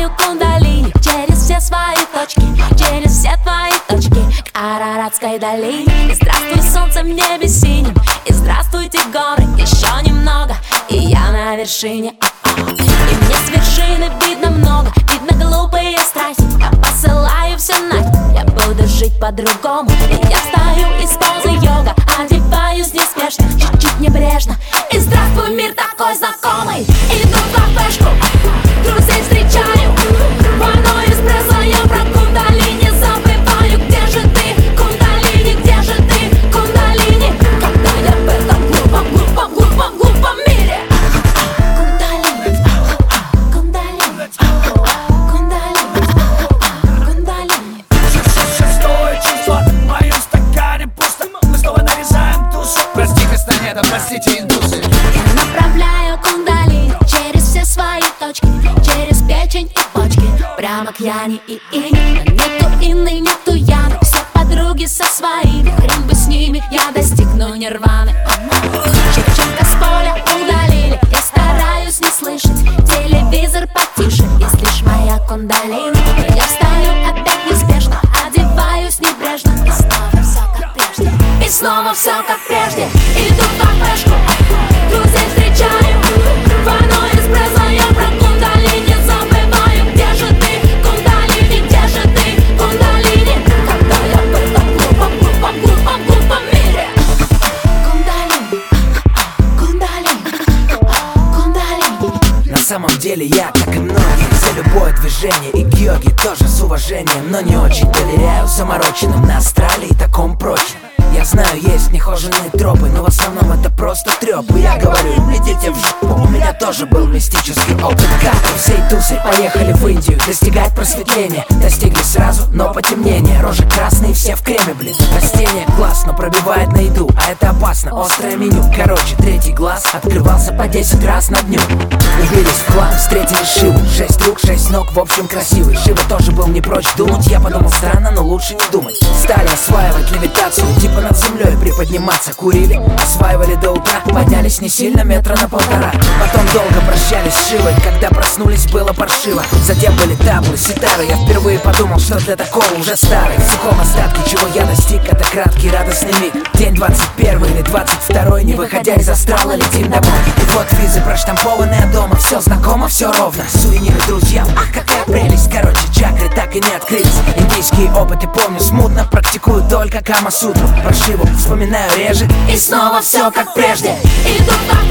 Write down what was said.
направляю кундалини через все свои точки, через все твои точки к Араратской долине. И здравствуй, солнце в небе синим, и здравствуйте, горы, еще немного, и я на вершине. И мне с вершины видно много, видно глупые страхи. Я посылаю все нафиг, я буду жить по-другому. И я встаю из позы йога, одеваюсь неспешно, чуть-чуть небрежно. И здравствуй, мир такой знакомый. Иду в кафешку, друзей встречаю, двойной эспрессо, я про кундалини забываю. Где же ты, кундалини, где же ты, кундалини? Когда я в этом глупом, глупом, глупом, глупом мире. Кундалини, кундалини, кундалини, кундалини. Шестое число, в моем стакане пусто. Мы снова нарезаем тусу. Прости, Кастанеда, простите, индусы. Я направляю кундалини через все свои точки, через печень и почки, прямо к Яне и Ине. Нету Инны, нету Яны, все подруги со своими. Хрен бы с ними, я достигну нирваны. Девчонка с поля удалили, я стараюсь не слышать телевизор потише. Есть лишь моя кундалини. Я встаю опять неспешно, одеваюсь небрежно. И снова все как прежде, и снова все как прежде. Иду в кафешку, друзей встречаю, двойной эспрессо, я про кундалини забываю. Где же ты, кундалини, где же ты, кундалини? Когда я в этом глупом, глупом, глупом, глупом мире. Кундалини, кундалини, кундалини. На самом деле я, как и многие, за любое движение и к йоге тоже с уважением, но не очень доверяю замороченным на астрале и таком прочем. Я знаю, есть нехоженные тропы, но в основном это просто трёпы. Я говорю, идите в жопу, у меня тоже был мистический опыт. Как всей тусой поехали в Индию достигать просветления. Достигли сразу, но потемнение. Рожи красные, все в креме, блин. Растение классно пробивает на еду, а это опасно, острое меню. Короче, третий глаз открывался по 10 раз на дню. Убились в хлам, встретили Шиву. 6 рук, 6 ног, в общем красивый. Шива тоже был не прочь думать. Я подумал, странно, но лучше не думать. Стали осваивать левитацию, типа над землей приподниматься. Курили, осваивали до утра. Поднялись не сильно, метра на 1,5. Потом долго прощались с Шивой. Когда проснулись, было паршиво. Затем были таблы, ситары. Я впервые подумал, что для такого уже старый. В сухом остатке, чего я достиг, это краткий радостный миг. День 21 или 22, не выходя из астрала, летим домой. И вот визы проштампованные дома. Все знакомо, все ровно. Сувениры друзьям, ах, какая прелесть. Короче, чакры так и не открылись. Индийские опыты помню смутно. Практикую только Кама-сутру. Про Шиву вспоминаю реже. И снова все как прежде. Иду в